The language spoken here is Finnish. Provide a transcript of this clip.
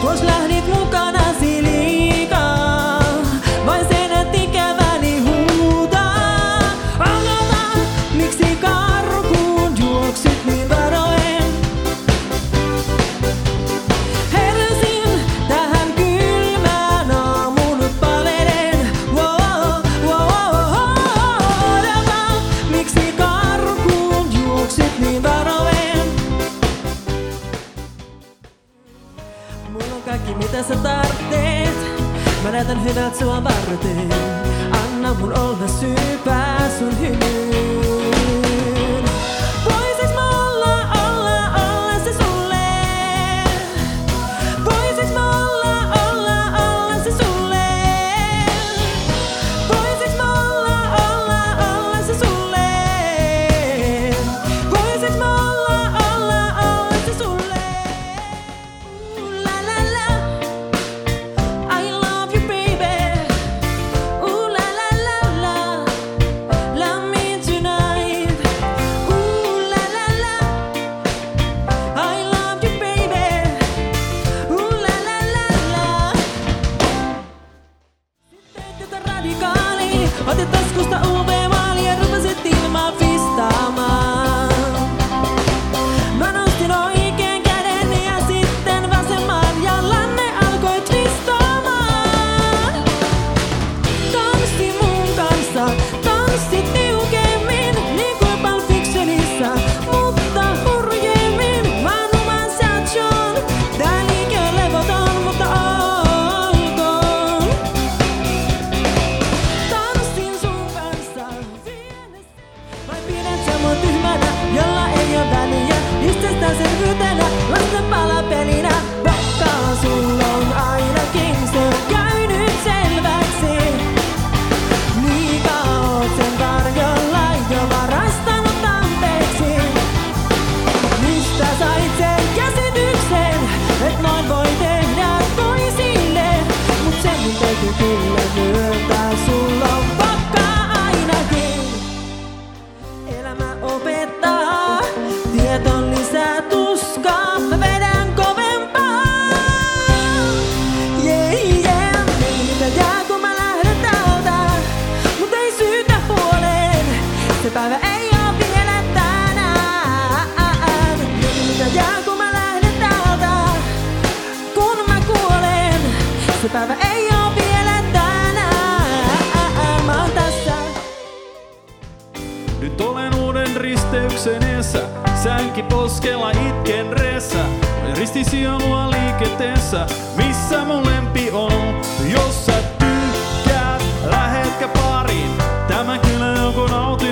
Tuos lähdit mukanasi liikaa, vain sen et ikäväni huutaa. Aloita, miksi karkuun juoksit niin varoen? Heräsin tähän kylmään aamuun nyt palelen. Aloita, miksi karkuun juoksit niin varoen? Mulla on kaikki mitä sä tarvitset. Mä näytän hyvältä sua varten. Anna mun olla syypää sun hymyyn. Voisis mä olla se sulle? Voisis mä olla se sulle? Voisis mä olla se sulle? Voisis mä olla se sulle? Ooh la la la, I love you baby. Ooh la la la la, love me tonight. Ooh la la la, I love you baby. Ooh la la la la. Sitten jotain radikaali, otit taskusta UV-maali ja rupesit ilmaa pistaamaan. Mä nostin oikeen käden ja sitten vasemman jalan ne alkoi twistaamaan. Tanssi mun kanssa, tanssi tiukemmin, niin kuin Pulp Fictionissa, mutta hurjemmin. Mä numan sä John, tää liike levoton, mutta olkoon. Tanssin sun kanssa vienessä, vai pidät sä mua tyhmänä, jolla ei oo väliä, itsestäänselvyytenä, lasten palapelinä. Rakkaa sulla on ainakin, se on käynyt selväksi. Liikaa oot sen varjolla jo varastanut anteeksi. Mistä sait sen käsityksen, et noin voi tehdä toisille? Mut sen mun täytyy kyllä myöntää, sulla on pakkaa ainakin. Elämä opettaa, tieton lisää tuskaa, mä vedän kovempaa. Yeah, yeah. Mitä jää kun mä lähden täältä, mut ei syytä huoleen, se päivä ei oo vielä tänään. Mitä jää kun mä lähden täältä, kun mä kuolen, se päivä ei oo vielä tänään. Mä oon tässä. Nyt olen uuden risteyksen edessä. Sänki poskella itken reessä. Risti sielua liikenteessä. Missä mun lempi on? Jos sä tykkäät, lähetkö pariin? Tämä kyllä joku nauti